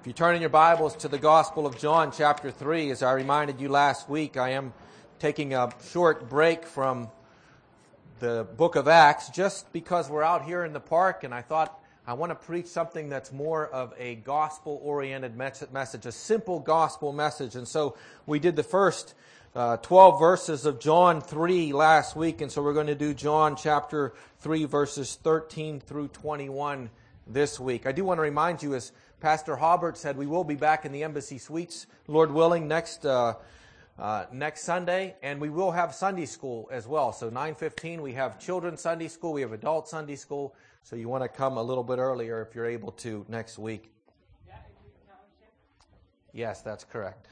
If you turn in your Bibles to the Gospel of John, chapter 3, as I reminded you last week, I am taking a short break from the book of Acts just because we're out here in the park and I thought I want to preach something that's more of a gospel-oriented message, a simple gospel message. And so we did the first 12 verses of John 3 last week, and so we're going to do John chapter 3 verses 13 through 21 this week. I do want to remind you, as Pastor Hobart said, we will be back in the Embassy Suites, Lord willing, next Sunday, and we will have Sunday school as well. So 9:15 we have children's Sunday school, we have adult Sunday school, so you want to come a little bit earlier if you're able to next week. Yes, that's correct.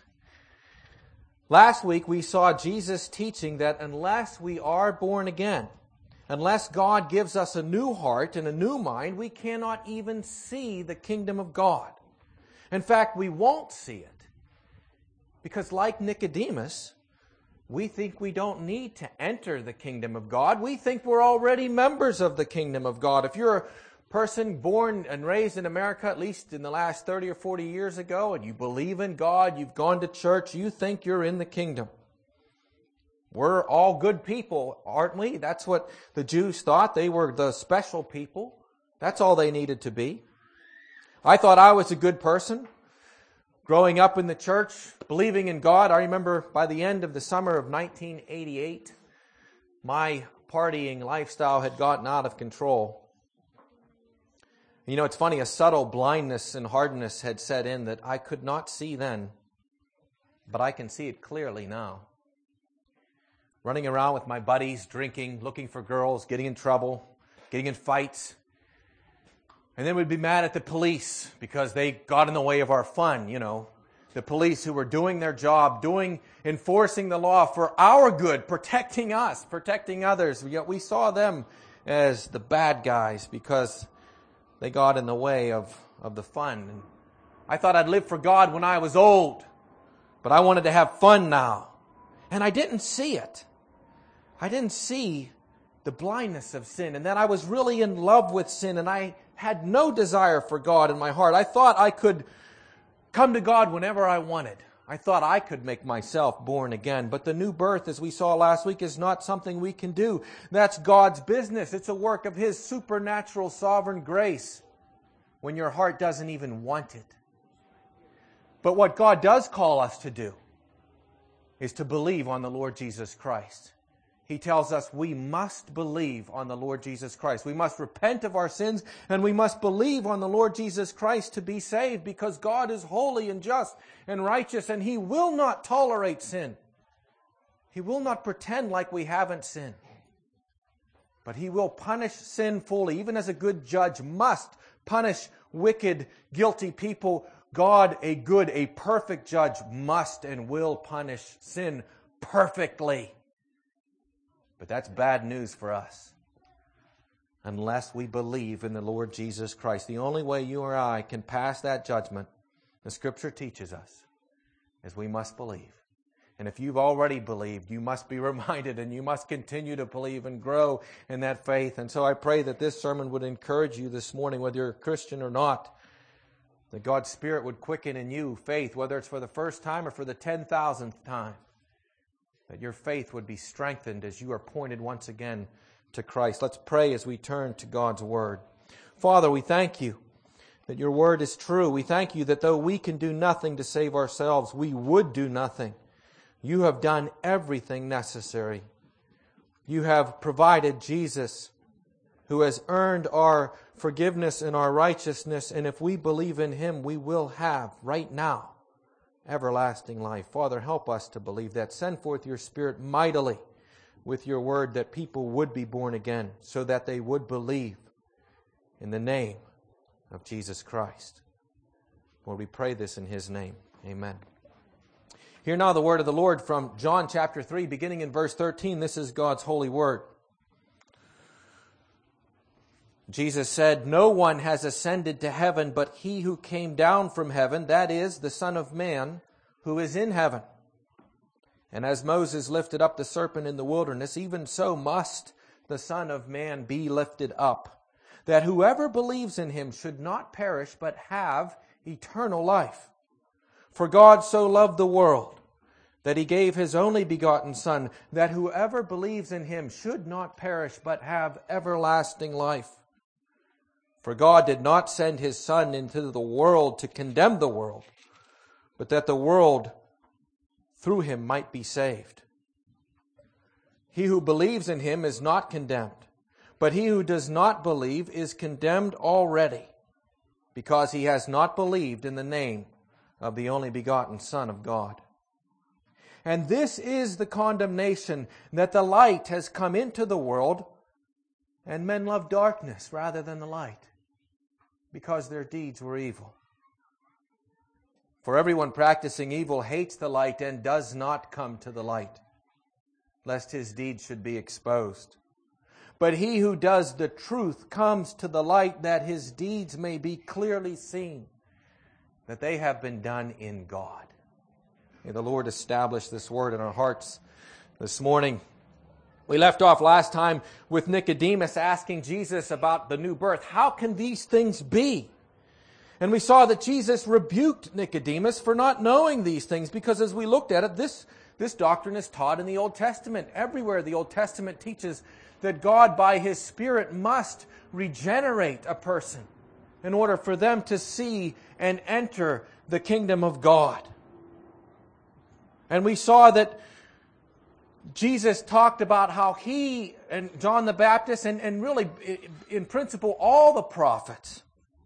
Last week we saw Jesus teaching that unless we are born again, unless God gives us a new heart and a new mind, we cannot even see the kingdom of God. In fact, we won't see it. Because like Nicodemus, we think we don't need to enter the kingdom of God. We think we're already members of the kingdom of God. If you're a person born and raised in America, at least in the last 30 or 40 years ago, and you believe in God, you've gone to church, you think you're in the kingdom. We're all good people, aren't we? That's what the Jews thought. They were the special people. That's all they needed to be. I thought I was a good person. Growing up in the church, believing in God, I remember by the end of the summer of 1988, my partying lifestyle had gotten out of control. You know, it's funny, a subtle blindness and hardness had set in that I could not see then, but I can see it clearly now. Running around with my buddies, drinking, looking for girls, getting in trouble, getting in fights. And then we'd be mad at the police because they got in the way of our fun, you know. The police who were doing their job, enforcing the law for our good, protecting us, protecting others. Yet we saw them as the bad guys because they got in the way of the fun. And I thought I'd live for God when I was old, but I wanted to have fun now. And I didn't see it. I didn't see the blindness of sin, and that I was really in love with sin, and I had no desire for God in my heart. I thought I could come to God whenever I wanted. I thought I could make myself born again. But the new birth, as we saw last week, is not something we can do. That's God's business. It's a work of His supernatural sovereign grace when your heart doesn't even want it. But what God does call us to do is to believe on the Lord Jesus Christ. He tells us we must believe on the Lord Jesus Christ. We must repent of our sins and we must believe on the Lord Jesus Christ to be saved, because God is holy and just and righteous and He will not tolerate sin. He will not pretend like we haven't sinned. But He will punish sin fully. Even as a good judge must punish wicked, guilty people, God, a good, a perfect judge, must and will punish sin perfectly. But that's bad news for us unless we believe in the Lord Jesus Christ. The only way you or I can pass that judgment, the Scripture teaches us, is we must believe. And if you've already believed, you must be reminded and you must continue to believe and grow in that faith. And so I pray that this sermon would encourage you this morning, whether you're a Christian or not, that God's Spirit would quicken in you faith, whether it's for the first time or for the 10,000th time. That your faith would be strengthened as you are pointed once again to Christ. Let's pray as we turn to God's Word. Father, we thank You that Your Word is true. We thank You that though we can do nothing to save ourselves, we would do nothing. You have done everything necessary. You have provided Jesus, who has earned our forgiveness and our righteousness, and if we believe in Him, we will have right now everlasting life. Father, help us to believe that. Send forth Your Spirit mightily with Your Word, that people would be born again, so that they would believe in the name of Jesus Christ. Lord, we pray this in His name. Amen. Hear now the word of the Lord from John chapter 3, beginning in verse 13. This is God's holy word. Jesus said, "No one has ascended to heaven but He who came down from heaven, that is, the Son of Man, who is in heaven. And as Moses lifted up the serpent in the wilderness, even so must the Son of Man be lifted up, that whoever believes in Him should not perish but have eternal life. For God so loved the world that He gave His only begotten Son, that whoever believes in Him should not perish but have everlasting life. For God did not send His Son into the world to condemn the world, but that the world through Him might be saved. He who believes in Him is not condemned, but he who does not believe is condemned already, because he has not believed in the name of the only begotten Son of God. And this is the condemnation, that the light has come into the world, and men love darkness rather than the light, because their deeds were evil. For everyone practicing evil hates the light and does not come to the light, lest his deeds should be exposed. But he who does the truth comes to the light, that his deeds may be clearly seen, that they have been done in God. May the Lord establish this word in our hearts this morning. We left off last time with Nicodemus asking Jesus about the new birth. How can these things be? And we saw that Jesus rebuked Nicodemus for not knowing these things, because as we looked at it, this doctrine is taught in the Old Testament. Everywhere the Old Testament teaches that God by His Spirit must regenerate a person in order for them to see and enter the kingdom of God. And we saw that Jesus talked about how He and John the Baptist, and really in principle all the prophets,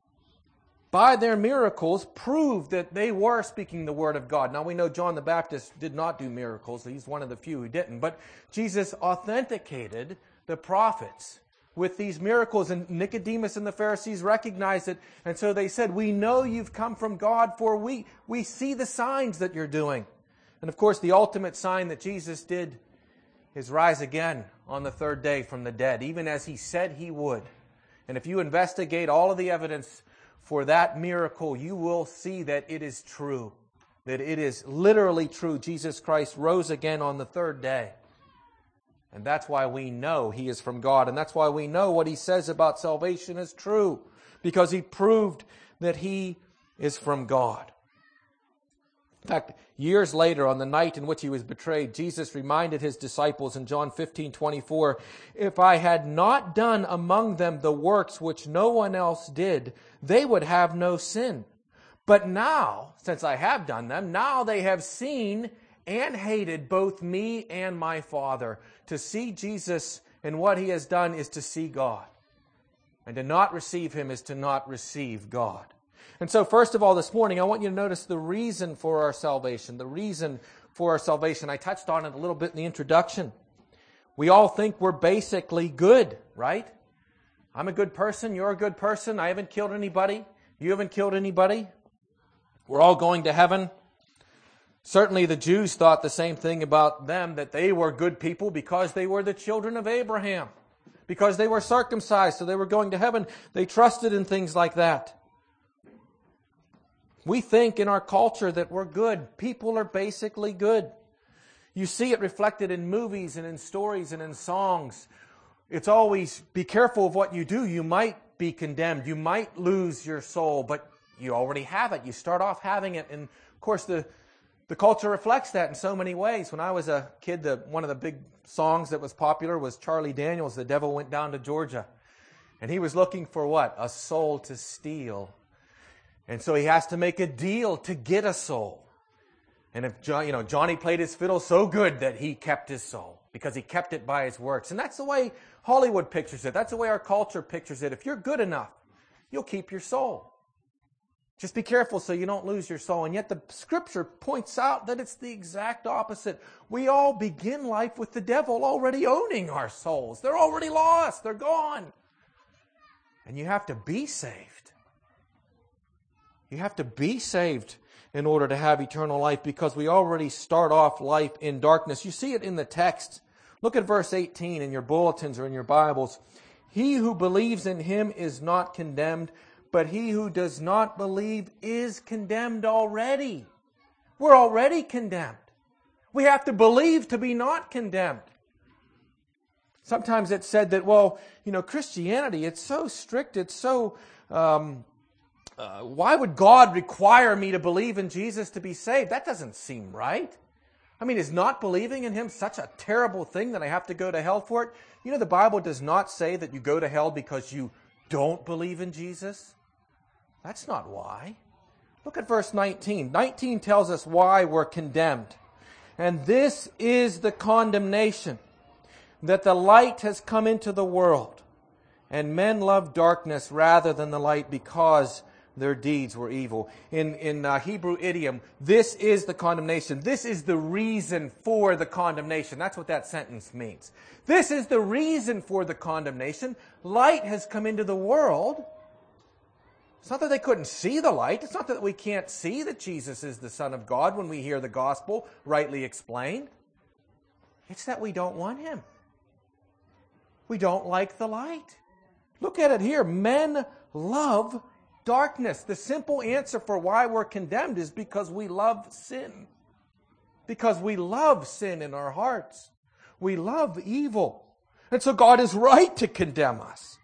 by their miracles proved that they were speaking the Word of God. Now we know John the Baptist did not do miracles. He's one of the few who didn't. But Jesus authenticated the prophets with these miracles, and Nicodemus and the Pharisees recognized it. And so they said, "We know you've come from God, for we see the signs that you're doing." And of course, the ultimate sign that Jesus did is rise again on the third day from the dead, even as He said He would. And if you investigate all of the evidence for that miracle, you will see that it is true, that it is literally true. Jesus Christ rose again on the third day. And that's why we know He is from God. And that's why we know what He says about salvation is true, because He proved that He is from God. In fact, years later, on the night in which He was betrayed, Jesus reminded His disciples in John 15:24, "If I had not done among them the works which no one else did, they would have no sin. But now, since I have done them, now they have seen and hated both me and my Father." To see Jesus and what He has done is to see God. And to not receive Him is to not receive God. And so first of all this morning, I want you to notice the reason for our salvation. The reason for our salvation. I touched on it a little bit in the introduction. We all think we're basically good, right? I'm a good person. You're a good person. I haven't killed anybody. You haven't killed anybody. We're all going to heaven. Certainly the Jews thought the same thing about them, that they were good people because they were the children of Abraham, because they were circumcised, so they were going to heaven. They trusted in things like that. We think in our culture that we're good. People are basically good. You see it reflected in movies and in stories and in songs. It's always, be careful of what you do. You might be condemned. You might lose your soul, but you already have it. You start off having it. And of course, the culture reflects that in so many ways. When I was a kid, one of the big songs that was popular was Charlie Daniels' "The Devil Went Down to Georgia." And he was looking for what? A soul to steal. And so he has to make a deal to get a soul. And if Johnny played his fiddle so good that he kept his soul, because he kept it by his works. And that's the way Hollywood pictures it. That's the way our culture pictures it. If you're good enough, you'll keep your soul. Just be careful so you don't lose your soul. And yet the Scripture points out that it's the exact opposite. We all begin life with the devil already owning our souls. They're already lost. They're gone. And you have to be saved. You have to be saved in order to have eternal life, because we already start off life in darkness. You see it in the text. Look at verse 18 in your bulletins or in your Bibles. "He who believes in Him is not condemned, but he who does not believe is condemned already." We're already condemned. We have to believe to be not condemned. Sometimes it's said that, Christianity, it's so strict, it's so why would God require me to believe in Jesus to be saved? That doesn't seem right. I mean, is not believing in Him such a terrible thing that I have to go to hell for it? You know, the Bible does not say that you go to hell because you don't believe in Jesus. That's not why. Look at verse 19. 19 tells us why we're condemned. And this is the condemnation, that the light has come into the world, and men love darkness rather than the light because their deeds were evil. In Hebrew idiom, this is the condemnation. This is the reason for the condemnation. That's what that sentence means. This is the reason for the condemnation. Light has come into the world. It's not that they couldn't see the light. It's not that we can't see that Jesus is the Son of God when we hear the gospel rightly explained. It's that we don't want Him. We don't like the light. Look at it here. Men love darkness. The simple answer for why we're condemned is because we love sin. Because we love sin in our hearts. We love evil. And so God is right to condemn us.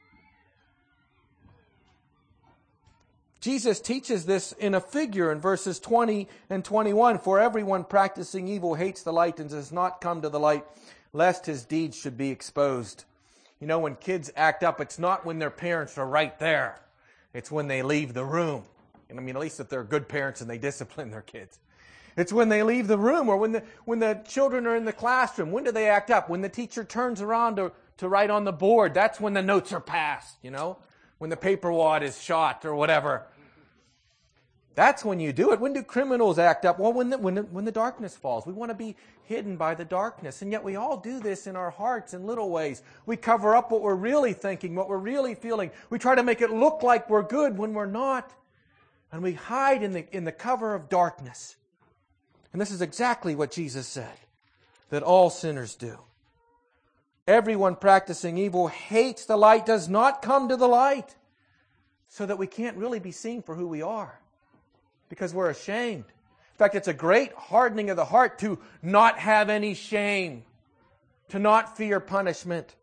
Jesus teaches this in a figure in verses 20 and 21. For everyone practicing evil hates the light and does not come to the light, lest his deeds should be exposed. You know, when kids act up, it's not when their parents are right there. It's when they leave the room. And I mean, at least if they're good parents and they discipline their kids. It's when they leave the room, or when the children are in the classroom. When do they act up? When the teacher turns around to write on the board. That's when the notes are passed, you know. When the paper wad is shot or whatever. That's when you do it. When do criminals act up? Well, when the darkness falls. We want to be hidden by the darkness. And yet we all do this in our hearts in little ways. We cover up what we're really thinking, what we're really feeling. We try to make it look like we're good when we're not. And we hide in the cover of darkness. And this is exactly what Jesus said, that all sinners do. Everyone practicing evil hates the light, does not come to the light, so that we can't really be seen for who we are. Because we're ashamed. In fact, it's a great hardening of the heart to not have any shame, to not fear punishment.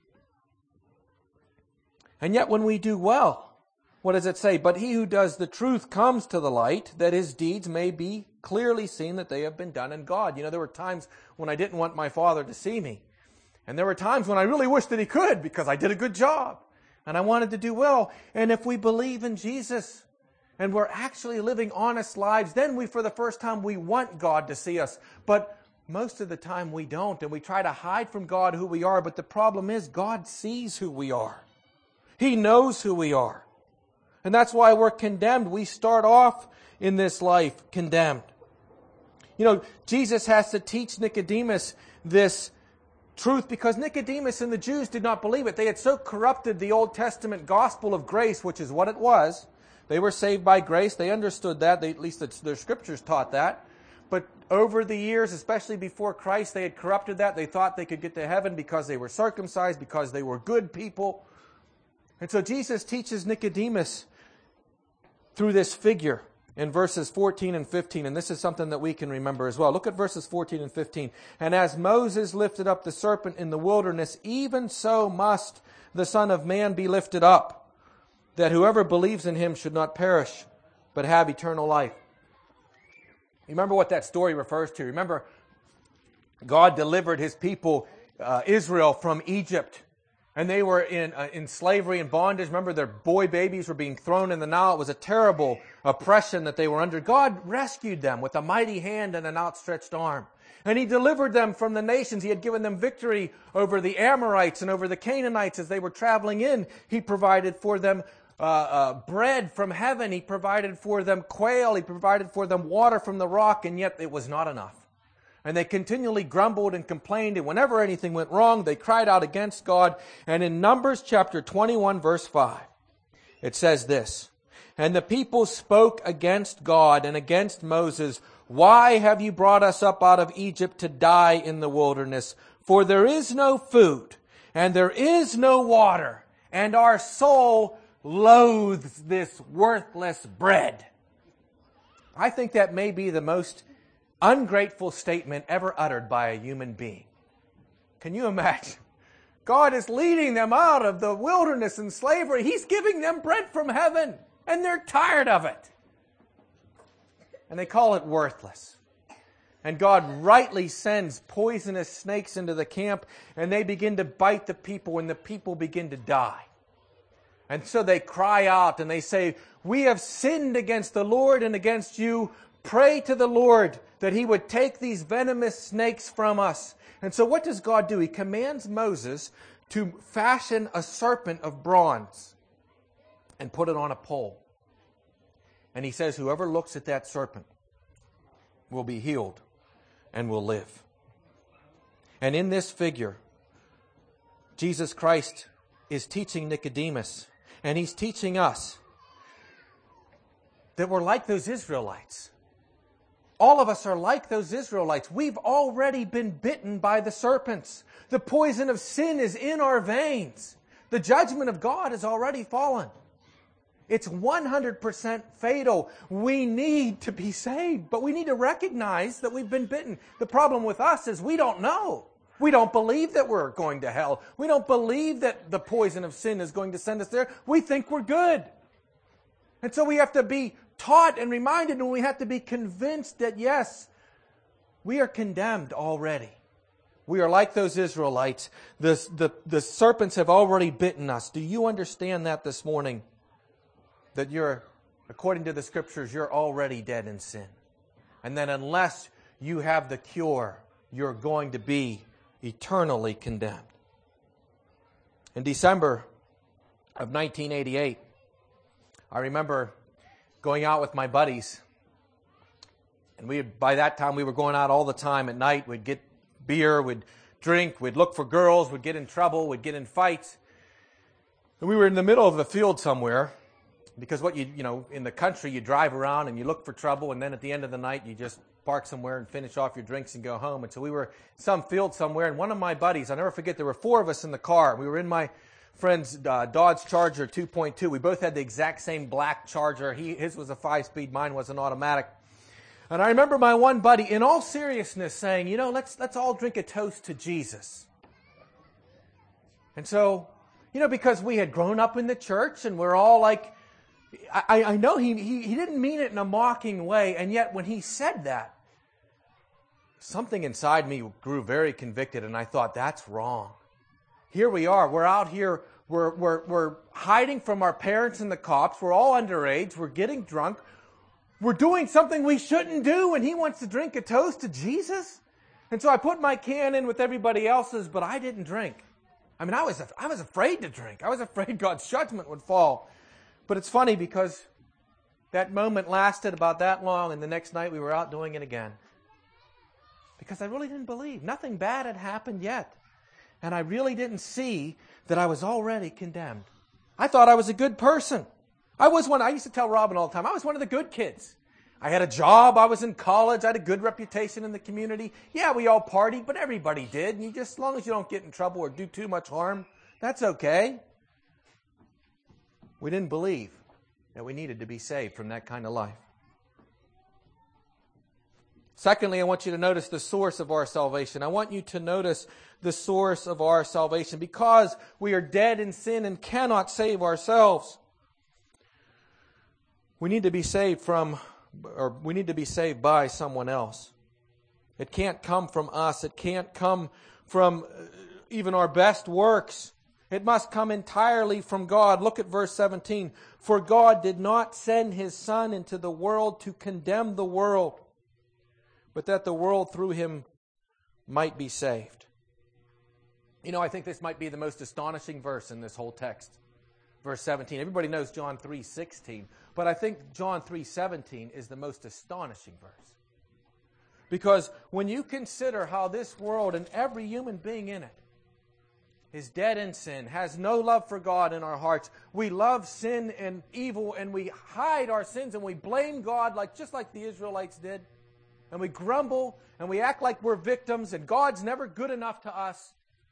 And yet when we do well, what does it say? But he who does the truth comes to the light, that his deeds may be clearly seen that they have been done in God. You know, there were times when I didn't want my Father to see me. And there were times when I really wished that He could, because I did a good job. And I wanted to do well. And if we believe in Jesus, and we're actually living honest lives, then for the first time, we want God to see us. But most of the time we don't, and we try to hide from God who we are. But the problem is, God sees who we are. He knows who we are. And that's why we're condemned. We start off in this life condemned. You know, Jesus has to teach Nicodemus this truth because Nicodemus and the Jews did not believe it. They had so corrupted the Old Testament gospel of grace, which is what it was. They were saved by grace. They understood that. At least their scriptures taught that. But over the years, especially before Christ, they had corrupted that. They thought they could get to heaven because they were circumcised, because they were good people. And so Jesus teaches Nicodemus through this figure in verses 14 and 15. And this is something that we can remember as well. Look at verses 14 and 15. And as Moses lifted up the serpent in the wilderness, even so must the Son of Man be lifted up, that whoever believes in Him should not perish, but have eternal life. You remember what that story refers to? Remember, God delivered His people, Israel, from Egypt. And they were in slavery and bondage. Remember, their boy babies were being thrown in the Nile. It was a terrible oppression that they were under. God rescued them with a mighty hand and an outstretched arm. And He delivered them from the nations. He had given them victory over the Amorites and over the Canaanites as they were traveling in. He provided for them bread from heaven. He provided for them quail. He provided for them water from the rock, and yet it was not enough. And they continually grumbled and complained, and whenever anything went wrong, they cried out against God. And in Numbers chapter 21, verse 5, it says this, And the people spoke against God and against Moses, Why have you brought us up out of Egypt to die in the wilderness? For there is no food, and there is no water, and our soul loathes this worthless bread. I think that may be the most ungrateful statement ever uttered by a human being. Can you imagine? God is leading them out of the wilderness and slavery. He's giving them bread from heaven. And they're tired of it. And they call it worthless. And God rightly sends poisonous snakes into the camp, and they begin to bite the people, and the people begin to die. And so they cry out and they say, "We have sinned against the Lord and against you. Pray to the Lord that He would take these venomous snakes from us." And so what does God do? He commands Moses to fashion a serpent of bronze and put it on a pole. And He says, whoever looks at that serpent will be healed and will live. And in this figure, Jesus Christ is teaching Nicodemus, and He's teaching us that we're like those Israelites. All of us are like those Israelites. We've already been bitten by the serpents. The poison of sin is in our veins. The judgment of God has already fallen. It's 100% fatal. We need to be saved, but we need to recognize that we've been bitten. The problem with us is we don't know. We don't believe that we're going to hell. We don't believe that the poison of sin is going to send us there. We think we're good. And so we have to be taught and reminded, and we have to be convinced that yes, we are condemned already. We are like those Israelites. The serpents have already bitten us. Do you understand that this morning? That according to the Scriptures, you're already dead in sin. And that unless you have the cure, you're going to be eternally condemned. In December of 1988, I remember going out with my buddies. And by that time, we were going out all the time at night. We'd get beer, we'd drink, we'd look for girls, we'd get in trouble, we'd get in fights. And we were in the middle of a field somewhere. Because in the country, you drive around and you look for trouble, and then at the end of the night, you just park somewhere and finish off your drinks and go home. And so we were in some field somewhere, and one of my buddies, I'll never forget, there were 4 of us in the car. We were in my friend's Dodge Charger 2.2. We both had the exact same black Charger. His was a 5-speed, mine was an automatic. And I remember my one buddy, in all seriousness, saying, let's all drink a toast to Jesus. And so, because we had grown up in the church, and we're all like, I know he didn't mean it in a mocking way, and yet when he said that, something inside me grew very convicted, and I thought, that's wrong. Here we are, we're out here, we're hiding from our parents and the cops, we're all underage, we're getting drunk, we're doing something we shouldn't do, and he wants to drink a toast to Jesus? And so I put my can in with everybody else's, but I didn't drink. I was afraid to drink. I was afraid God's judgment would fall. But it's funny because that moment lasted about that long, and the next night we were out doing it again. Because I really didn't believe. Nothing bad had happened yet. And I really didn't see that I was already condemned. I thought I was a good person. I used to tell Robin all the time, I was one of the good kids. I had a job, I was in college, I had a good reputation in the community. Yeah, we all partied, but everybody did. And as long as you don't get in trouble or do too much harm, that's okay. We didn't believe that we needed to be saved from that kind of life. Secondly, I want you to notice the source of our salvation. I want you to notice the source of our salvation. Because we are dead in sin and cannot save ourselves, we need to be saved by someone else. It can't come from us. It can't come from even our best works. It must come entirely from God. Look at verse 17. For God did not send His Son into the world to condemn the world, but that the world through Him might be saved. I think this might be the most astonishing verse in this whole text. Verse 17. Everybody knows John 3:16, but I think John 3:17 is the most astonishing verse. Because when you consider how this world and every human being in it is dead in sin, has no love for God in our hearts. We love sin and evil, and we hide our sins, and we blame God just like the Israelites did. And we grumble, and we act like we're victims, and God's never good enough to us.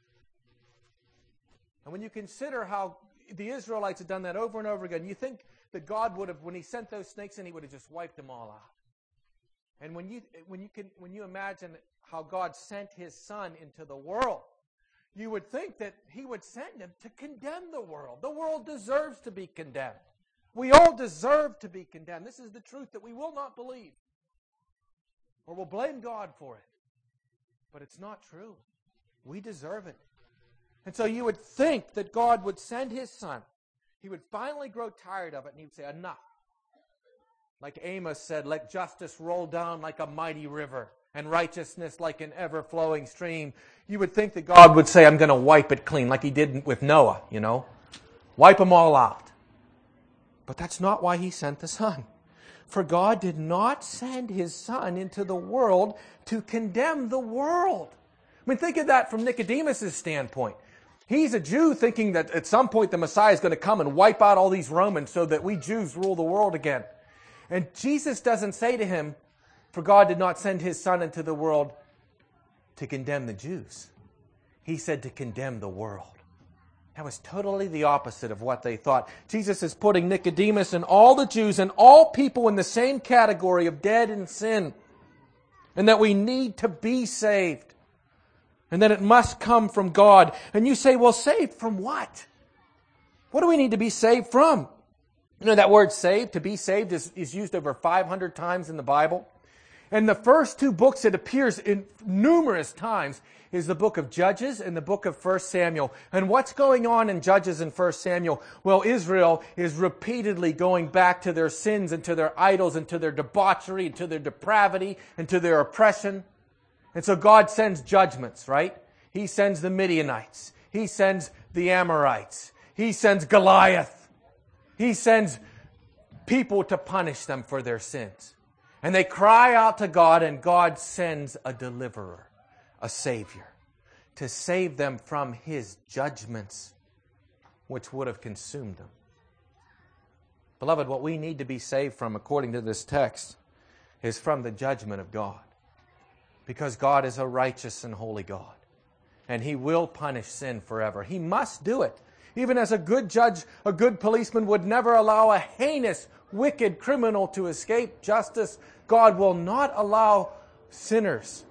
And when you consider how the Israelites had done that over and over again, you think that God would have, when He sent those snakes in, He would have just wiped them all out. And when you imagine how God sent His Son into the world, you would think that He would send Him to condemn the world. The world deserves to be condemned. We all deserve to be condemned. This is the truth that we will not believe. Or we'll blame God for it. But it's not true. We deserve it. And so you would think that God would send His Son. He would finally grow tired of it and He would say, enough. Like Amos said, let justice roll down like a mighty river and righteousness like an ever-flowing stream. You would think that God would say, I'm going to wipe it clean, like He did with Noah, Wipe them all out. But that's not why He sent the Son. For God did not send His Son into the world to condemn the world. I mean, think of that from Nicodemus' standpoint. He's a Jew thinking that at some point the Messiah is going to come and wipe out all these Romans so that we Jews rule the world again. And Jesus doesn't say to him, for God did not send His Son into the world to condemn the Jews. He said to condemn the world. That was totally the opposite of what they thought. Jesus is putting Nicodemus and all the Jews and all people in the same category of dead in sin. And that we need to be saved. And that it must come from God. And you say, well, saved from what? What do we need to be saved from? That word saved, to be saved, is used over 500 times in the Bible. And the first two books it appears in numerous times is the book of Judges and the book of 1 Samuel. And what's going on in Judges and 1 Samuel? Well, Israel is repeatedly going back to their sins and to their idols and to their debauchery and to their depravity and to their oppression. And so God sends judgments, right? He sends the Midianites. He sends the Amorites. He sends Goliath. He sends people to punish them for their sins. And they cry out to God, and God sends a deliverer, a Savior, to save them from His judgments, which would have consumed them. Beloved, what we need to be saved from, according to this text, is from the judgment of God. Because God is a righteous and holy God. And He will punish sin forever. He must do it. Even as a good judge, a good policeman would never allow a heinous, wicked criminal to escape justice. God will not allow sinners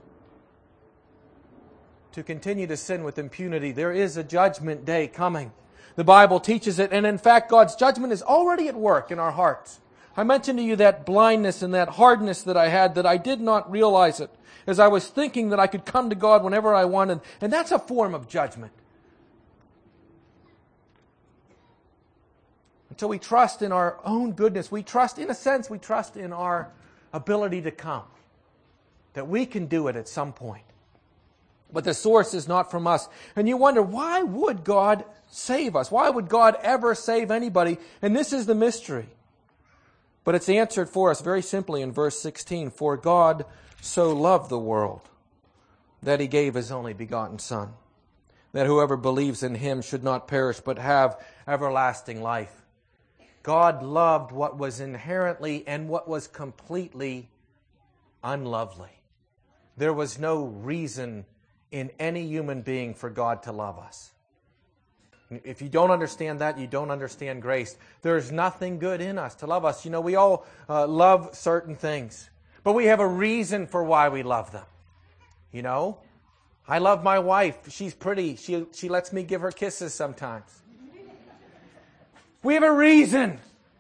to continue to sin with impunity. There is a judgment day coming. The Bible teaches it, and in fact, God's judgment is already at work in our hearts. I mentioned to you that blindness and that hardness that I had, that I did not realize it as I was thinking that I could come to God whenever I wanted. And that's a form of judgment. Until we trust in our own goodness, we trust in our ability to come. That we can do it at some point. But the source is not from us. And you wonder, why would God save us? Why would God ever save anybody? And this is the mystery. But it's answered for us very simply in verse 16. For God so loved the world that He gave His only begotten Son, that whoever believes in Him should not perish but have everlasting life. God loved what was inherently and what was completely unlovely. There was no reason in any human being for God to love us. If you don't understand that, you don't understand grace. There's nothing good in us to love us. We all love certain things, but we have a reason for why we love them. I love my wife. She's pretty. She lets me give her kisses sometimes. We have a reason.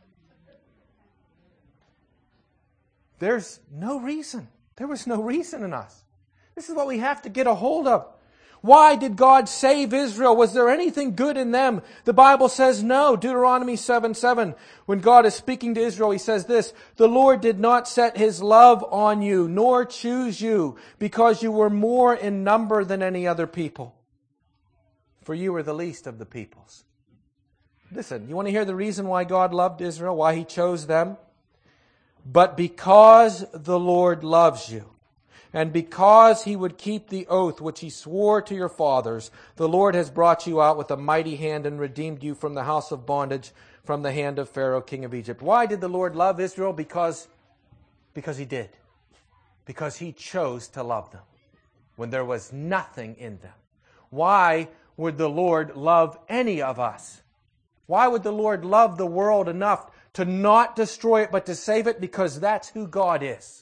There's no reason. There was no reason in us. This is what we have to get a hold of. Why did God save Israel? Was there anything good in them? The Bible says no. Deuteronomy 7:7. When God is speaking to Israel, He says this, "The Lord did not set His love on you, nor choose you, because you were more in number than any other people. For you were the least of the peoples." Listen, you want to hear the reason why God loved Israel, why He chose them? But because the Lord loves you, and because He would keep the oath which He swore to your fathers, the Lord has brought you out with a mighty hand and redeemed you from the house of bondage, from the hand of Pharaoh, king of Egypt. Why did the Lord love Israel? Because He did. Because He chose to love them when there was nothing in them. Why would the Lord love any of us? Why would the Lord love the world enough to not destroy it but to save it? Because that's who God is.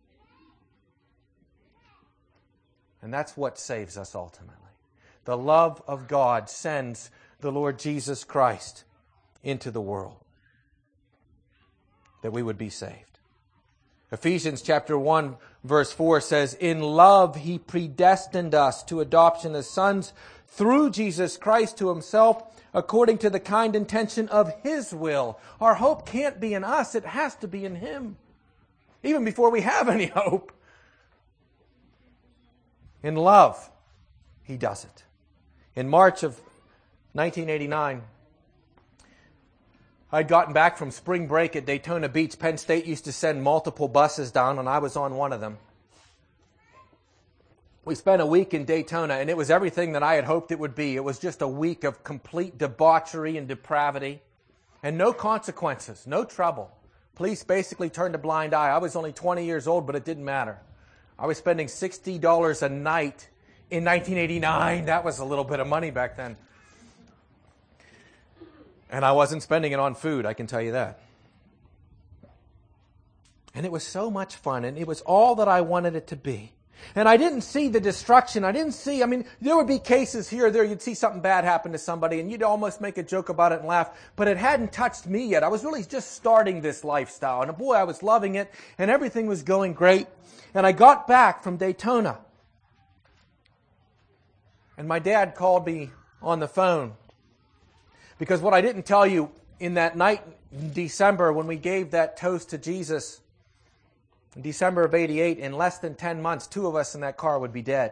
And that's what saves us ultimately. The love of God sends the Lord Jesus Christ into the world. that we would be saved. Ephesians chapter 1 verse 4 says, "In love He predestined us to adoption as sons through Jesus Christ to Himself, according to the kind intention of His will." Our hope can't be in us. It has to be in Him. Even before we have any hope. In love, He does it. In March of 1989, I'd gotten back from spring break at Daytona Beach. Penn State used to send multiple buses down, and I was on one of them. We spent a week in Daytona, and it was everything that I had hoped it would be. It was just a week of complete debauchery and depravity, and no consequences, no trouble. Police basically turned a blind eye. I was only 20 years old, but it didn't matter. I was spending $60 a night in 1989. That was a little bit of money back then. And I wasn't spending it on food, I can tell you that. And it was so much fun, and it was all that I wanted it to be. And I didn't see the destruction. There would be cases here or there. You'd see something bad happen to somebody, and you'd almost make a joke about it and laugh. But it hadn't touched me yet. I was really just starting this lifestyle. And boy, I was loving it, and everything was going great. And I got back from Daytona. And my dad called me on the phone. Because what I didn't tell you in that night in December when we gave that toast to Jesus, in December of 88, in less than 10 months, 2 of us in that car would be dead.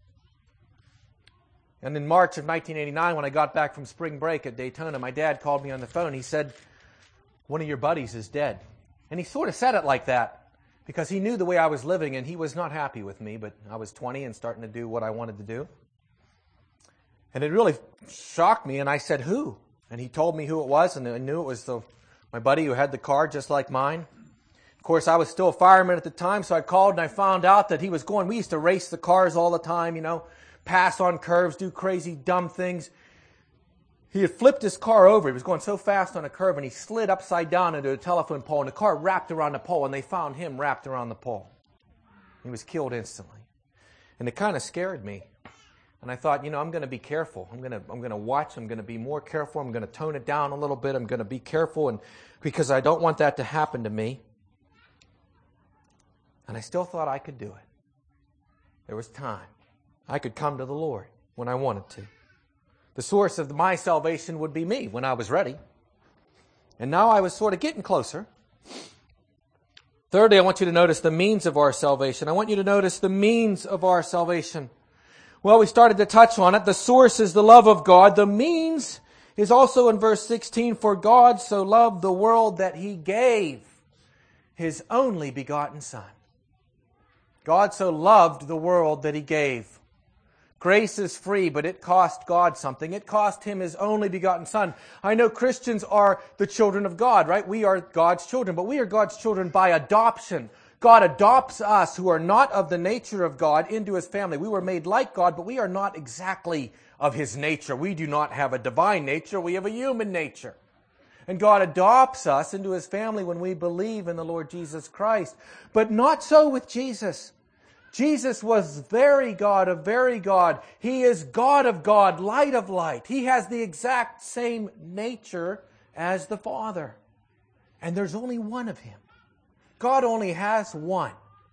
And in March of 1989, when I got back from spring break at Daytona, my dad called me on the phone. He said, "One of your buddies is dead." And he sort of said it like that because he knew the way I was living, and he was not happy with me, but I was 20 and starting to do what I wanted to do. And it really shocked me, and I said, "Who?" And he told me who it was, and I knew it was my buddy who had the car just like mine. Of course, I was still a fireman at the time, so I called and I found out that he was going. We used to race the cars all the time, pass on curves, do crazy, dumb things. He had flipped his car over. He was going so fast on a curve, and he slid upside down into a telephone pole, and the car wrapped around the pole, and they found him wrapped around the pole. He was killed instantly. And it kind of scared me. And I thought, I'm going to be careful. I'm going to watch. I'm going to be more careful. I'm going to tone it down a little bit. I'm going to be careful, and because I don't want that to happen to me. And I still thought I could do it. There was time. I could come to the Lord when I wanted to. The source of my salvation would be me when I was ready. And now I was sort of getting closer. Thirdly, I want you to notice the means of our salvation. I want you to notice the means of our salvation. Well, we started to touch on it. The source is the love of God. The means is also in verse 16, "For God so loved the world that He gave His only begotten Son." God so loved the world that He gave. Grace is free, but it cost God something. It cost Him His only begotten Son. I know Christians are the children of God, right? We are God's children, but we are God's children by adoption. God adopts us who are not of the nature of God into His family. We were made like God, but we are not exactly of His nature. We do not have a divine nature. We have a human nature. And God adopts us into His family when we believe in the Lord Jesus Christ. But not so with Jesus. Jesus was very God of very God. He is God of God, light of light. He has the exact same nature as the Father. And there's only one of Him. God only has one.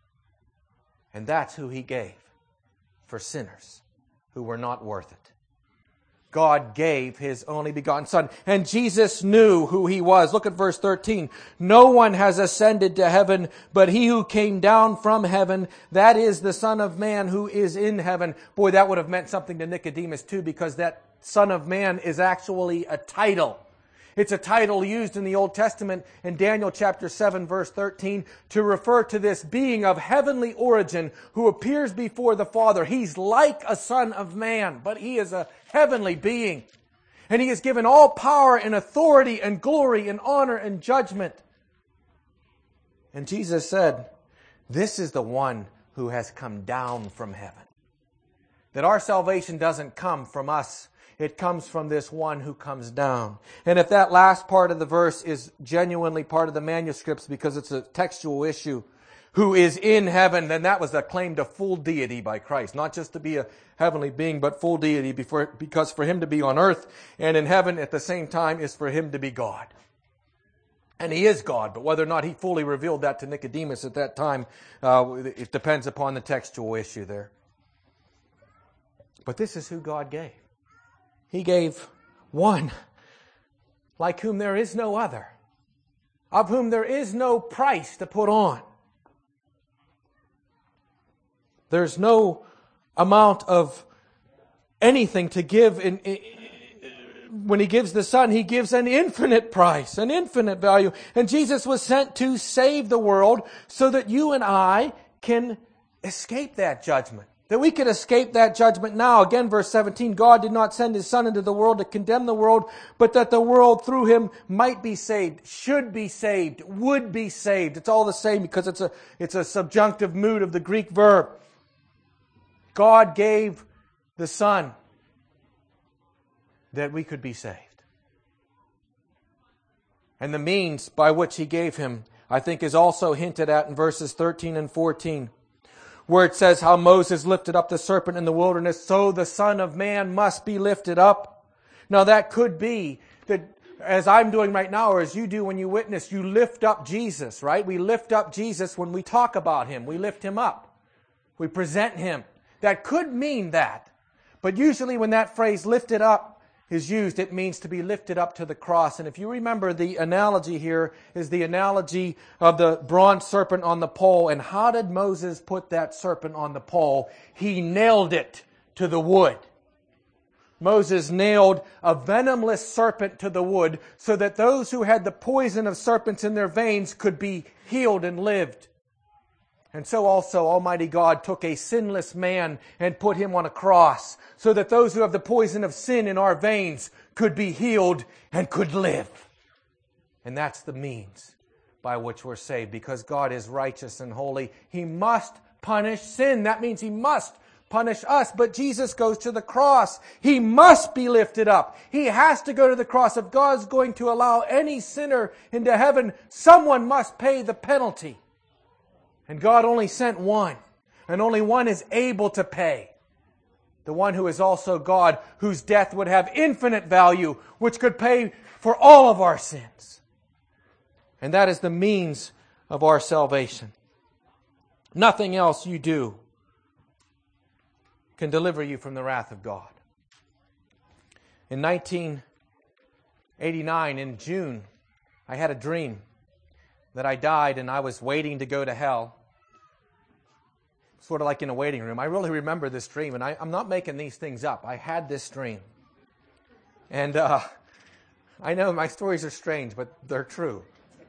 And that's who He gave for sinners who were not worth it. God gave His only begotten Son. And Jesus knew who He was. Look at verse 13. "No one has ascended to heaven, but He who came down from heaven, that is the Son of Man who is in heaven." Boy, that would have meant something to Nicodemus too, because that Son of Man is actually a title. It's a title used in the Old Testament in Daniel chapter 7 verse 13 to refer to this being of heavenly origin who appears before the Father. He's like a Son of Man, but He is a heavenly being. And He is given all power and authority and glory and honor and judgment. And Jesus said, "This is the one who has come down from heaven." That our salvation doesn't come from us. It comes from this one who comes down. And if that last part of the verse is genuinely part of the manuscripts because it's a textual issue, who is in heaven, then that was a claim to full deity by Christ. Not just to be a heavenly being, but full deity, because for Him to be on earth and in heaven at the same time is for Him to be God. And He is God, but whether or not He fully revealed that to Nicodemus at that time, it depends upon the textual issue there. But this is who God gave. He gave one like whom there is no other, of whom there is no price to put on. There's no amount of anything to give. When He gives the Son, He gives an infinite price, an infinite value. And Jesus was sent to save the world so that you and I can escape that judgment. That we can escape that judgment now. Again, verse 17, God did not send His Son into the world to condemn the world, but that the world through Him might be saved, should be saved, would be saved. It's all the same because it's a subjunctive mood of the Greek verb. God gave the Son that we could be saved. And the means by which He gave Him, I think, is also hinted at in verses 13 and 14, where it says how Moses lifted up the serpent in the wilderness, so the Son of Man must be lifted up. Now that could be that, as I'm doing right now, or as you do when you witness, you lift up Jesus, right? We lift up Jesus when we talk about Him. We lift Him up. We present Him. That could mean that. But usually when that phrase lifted up is used, it means to be lifted up to the cross. And if you remember, the analogy here is the analogy of the bronze serpent on the pole. And how did Moses put that serpent on the pole? He nailed it to the wood. Moses nailed a venomless serpent to the wood so that those who had the poison of serpents in their veins could be healed and lived. And so also Almighty God took a sinless man and put him on a cross so that those who have the poison of sin in our veins could be healed and could live. And that's the means by which we're saved. Because God is righteous and holy, He must punish sin. That means He must punish us. But Jesus goes to the cross. He must be lifted up. He has to go to the cross. If God's going to allow any sinner into heaven, someone must pay the penalty. And God only sent one. And only one is able to pay. The one who is also God, whose death would have infinite value, which could pay for all of our sins. And that is the means of our salvation. Nothing else you do can deliver you from the wrath of God. In 1989, in June, I had a dream that I died and I was waiting to go to hell. Sort of like in a waiting room. I really remember this dream, and I'm not making these things up. I had this dream. And I know my stories are strange, but they're true.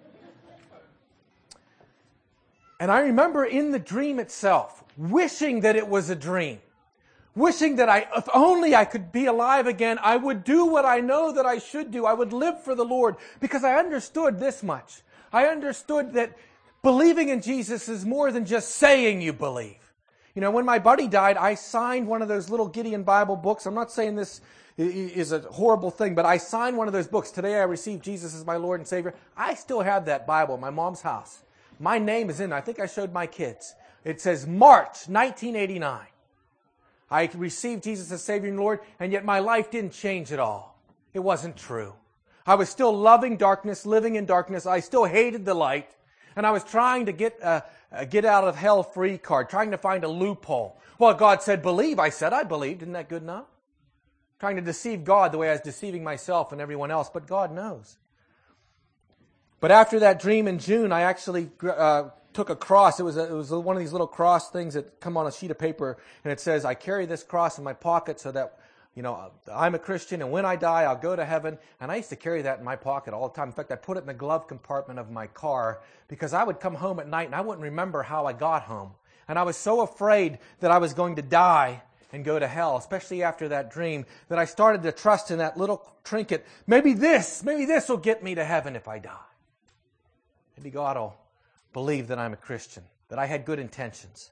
And I remember in the dream itself, wishing that it was a dream. Wishing that if only I could be alive again, I would do what I know that I should do. I would live for the Lord, because I understood this much. I understood that believing in Jesus is more than just saying you believe. You know, when my buddy died, I signed one of those little Gideon Bible books. I'm not saying this is a horrible thing, but I signed one of those books. Today I received Jesus as my Lord and Savior. I still have that Bible in my mom's house. My name is in it. I think I showed my kids. It says March 1989. I received Jesus as Savior and Lord, and yet my life didn't change at all. It wasn't true. I was still loving darkness, living in darkness. I still hated the light. And I was trying to get a get out of hell free card, trying to find a loophole. Well, God said, believe. I said, I believed. Isn't that good enough? Trying to deceive God the way I was deceiving myself and everyone else, but God knows. But after that dream in June, I actually took a cross. It was one of these little cross things that come on a sheet of paper, and it says, I carry this cross in my pocket so that, you know, I'm a Christian, and when I die, I'll go to heaven. And I used to carry that in my pocket all the time. In fact, I put it in the glove compartment of my car because I would come home at night and I wouldn't remember how I got home. And I was so afraid that I was going to die and go to hell, especially after that dream, that I started to trust in that little trinket. Maybe this will get me to heaven if I die. Maybe God will believe that I'm a Christian, that I had good intentions.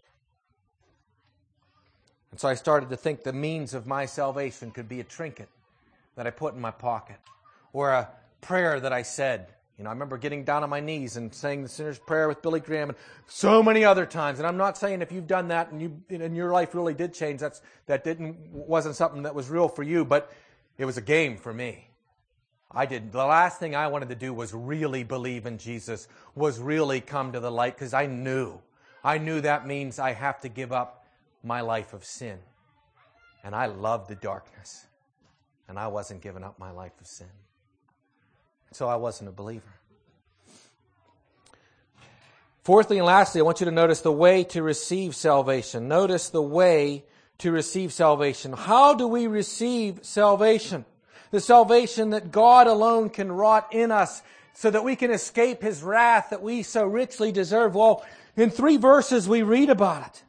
And so I started to think the means of my salvation could be a trinket that I put in my pocket, or a prayer that I said. You know, I remember getting down on my knees and saying the sinner's prayer with Billy Graham and so many other times. And I'm not saying if you've done that and your life really did change, that wasn't something that was real for you, but it was a game for me. The last thing I wanted to do was really believe in Jesus, was really come to the light, because I knew that means I have to give up my life of sin. And I loved the darkness. And I wasn't giving up my life of sin. So I wasn't a believer. Fourthly and lastly, I want you to notice the way to receive salvation. Notice the way to receive salvation. How do we receive salvation? The salvation that God alone can wrought in us so that we can escape His wrath that we so richly deserve. Well, in 3 verses we read about it.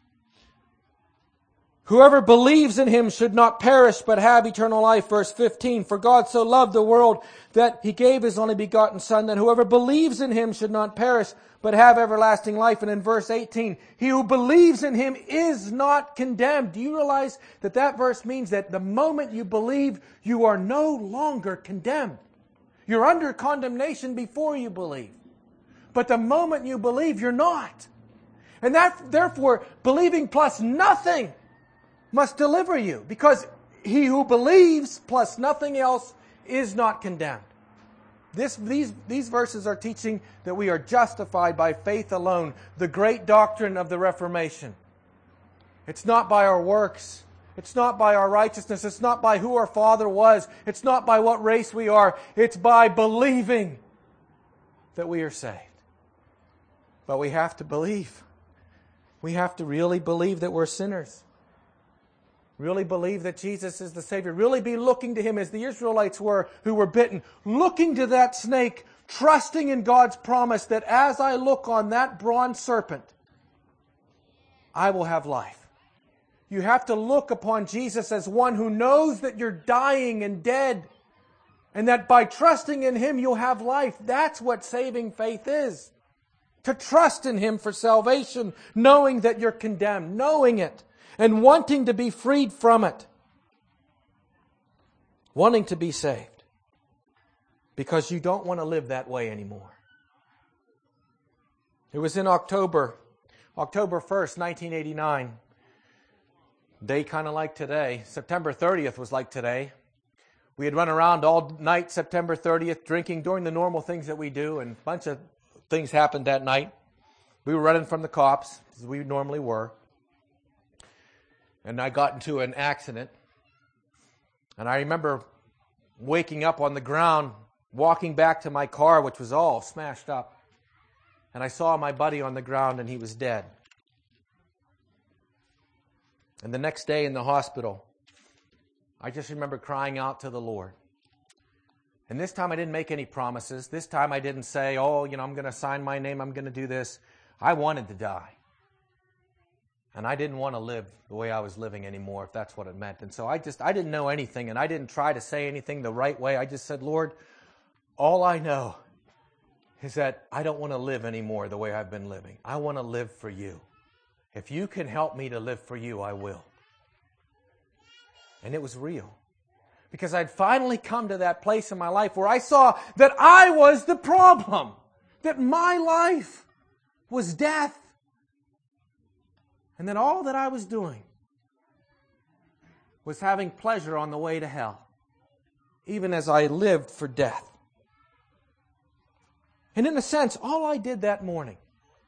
Whoever believes in Him should not perish but have eternal life. Verse 15, for God so loved the world that He gave His only begotten Son, that whoever believes in Him should not perish but have everlasting life. And in verse 18, he who believes in Him is not condemned. Do you realize that verse means that the moment you believe, you are no longer condemned? You're under condemnation before you believe. But the moment you believe, you're not. And therefore, believing plus nothing must deliver you, because he who believes plus nothing else is not condemned. These verses are teaching that we are justified by faith alone, the great doctrine of the Reformation. It's not by our works. It's not by our righteousness. It's not by who our father was. It's not by what race we are. It's by believing that we are saved. But we have to believe. We have to really believe that we're sinners. Really believe that Jesus is the Savior. Really be looking to Him as the Israelites were who were bitten. Looking to that snake, trusting in God's promise that as I look on that bronze serpent, I will have life. You have to look upon Jesus as one who knows that you're dying and dead, and that by trusting in Him you'll have life. That's what saving faith is. To trust in Him for salvation, knowing that you're condemned, knowing it, and wanting to be freed from it. Wanting to be saved. Because you don't want to live that way anymore. It was in October 1st, 1989. Day kind of like today. September 30th was like today. We had run around all night September 30th, drinking, doing the normal things that we do, and a bunch of things happened that night. We were running from the cops, as we normally were. And I got into an accident. And I remember waking up on the ground, walking back to my car, which was all smashed up. And I saw my buddy on the ground, and he was dead. And the next day in the hospital, I just remember crying out to the Lord. And this time I didn't make any promises. This time I didn't say, I'm going to sign my name, I'm going to do this. I wanted to die. And I didn't want to live the way I was living anymore, if that's what it meant. And so I didn't know anything, and I didn't try to say anything the right way. I just said, Lord, all I know is that I don't want to live anymore the way I've been living. I want to live for You. If You can help me to live for You, I will. And it was real. Because I'd finally come to that place in my life where I saw that I was the problem. That my life was death. And that all that I was doing was having pleasure on the way to hell. Even as I lived for death. And in a sense, all I did that morning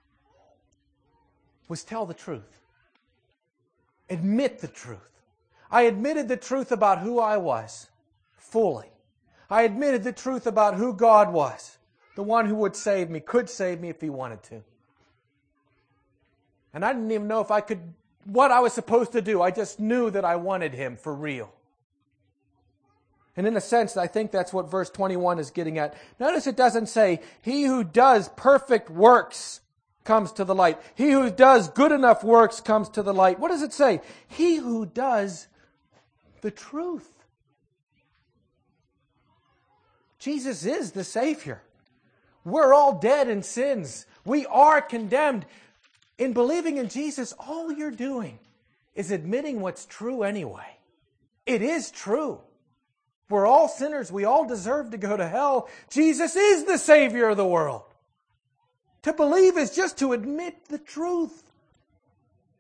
was tell the truth. Admit the truth. I admitted the truth about who I was, fully. I admitted the truth about who God was, the one who would save me, could save me if He wanted to. And I didn't even know what I was supposed to do. I just knew that I wanted Him for real. And in a sense, I think that's what verse 21 is getting at. Notice it doesn't say, he who does perfect works comes to the light. He who does good enough works comes to the light. What does it say? He who does the truth. Jesus is the Savior. We're all dead in sins. We are condemned. In believing in Jesus, all you're doing is admitting what's true anyway. It is true. We're all sinners. We all deserve to go to hell. Jesus is the Savior of the world. To believe is just to admit the truth.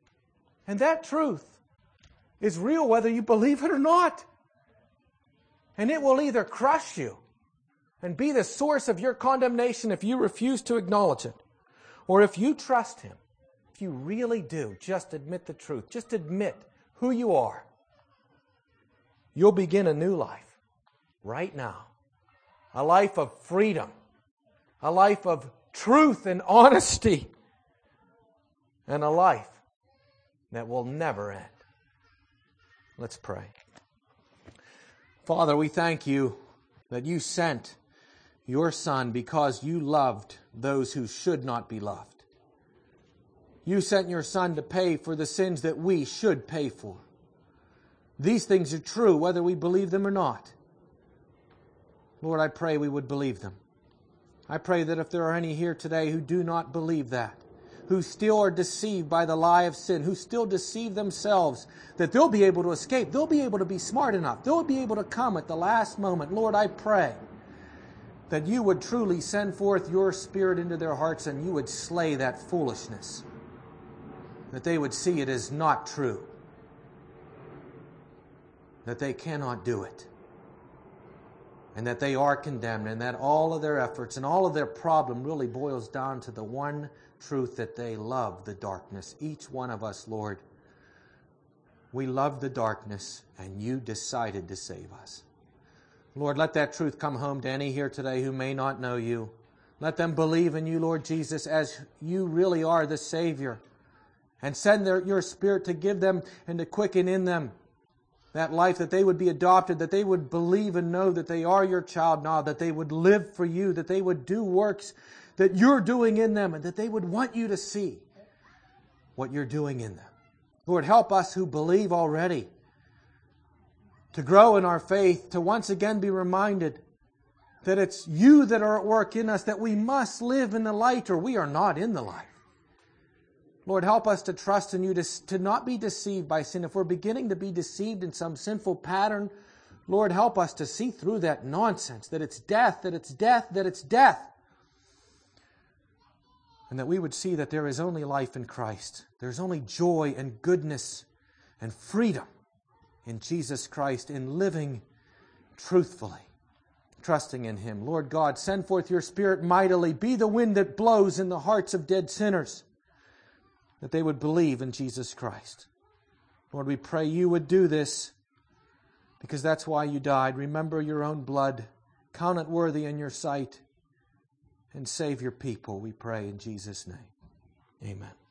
And that truth is real whether you believe it or not. And it will either crush you and be the source of your condemnation if you refuse to acknowledge it, or if you trust Him, if you really do, just admit the truth, just admit who you are, you'll begin a new life right now. A life of freedom, a life of truth and honesty, and a life that will never end. Let's pray. Father, we thank You that You sent Your Son because You loved those who should not be loved. You sent Your Son to pay for the sins that we should pay for. These things are true whether we believe them or not. Lord, I pray we would believe them. I pray that if there are any here today who do not believe that, who still are deceived by the lie of sin, who still deceive themselves, that they'll be able to escape. They'll be able to be smart enough. They'll be able to come at the last moment. Lord, I pray that You would truly send forth Your Spirit into their hearts and You would slay that foolishness. That they would see it as not true. That they cannot do it. And that they are condemned, and that all of their efforts and all of their problem really boils down to the one truth that they love the darkness. Each one of us, Lord, we love the darkness, and You decided to save us. Lord, let that truth come home to any here today who may not know You. Let them believe in You, Lord Jesus, as You really are the Savior. And send Your Spirit to give them and to quicken in them that life, that they would be adopted, that they would believe and know that they are Your child now, that they would live for You, that they would do works that You're doing in them, and that they would want You to see what You're doing in them. Lord, help us who believe already to grow in our faith, to once again be reminded that it's You that are at work in us, that we must live in the light or we are not in the light. Lord, help us to trust in You, to not be deceived by sin. If we're beginning to be deceived in some sinful pattern, Lord, help us to see through that nonsense, that it's death, that it's death, that it's death. And that we would see that there is only life in Christ. There's only joy and goodness and freedom in Jesus Christ, in living truthfully, trusting in Him. Lord God, send forth Your Spirit mightily. Be the wind that blows in the hearts of dead sinners, that they would believe in Jesus Christ. Lord, we pray You would do this because that's why You died. Remember Your own blood. Count it worthy in Your sight. And save Your people, we pray in Jesus' name. Amen.